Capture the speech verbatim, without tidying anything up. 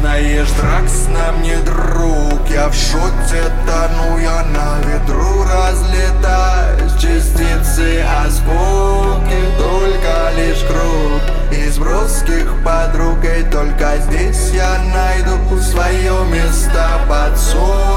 Знаешь, Дракс нам не друг. Я в шоте тону, я на ветру разлетаюсь. Частицы, осколки, только лишь круг из броских подруг. И только здесь я найду свое место под солнцем.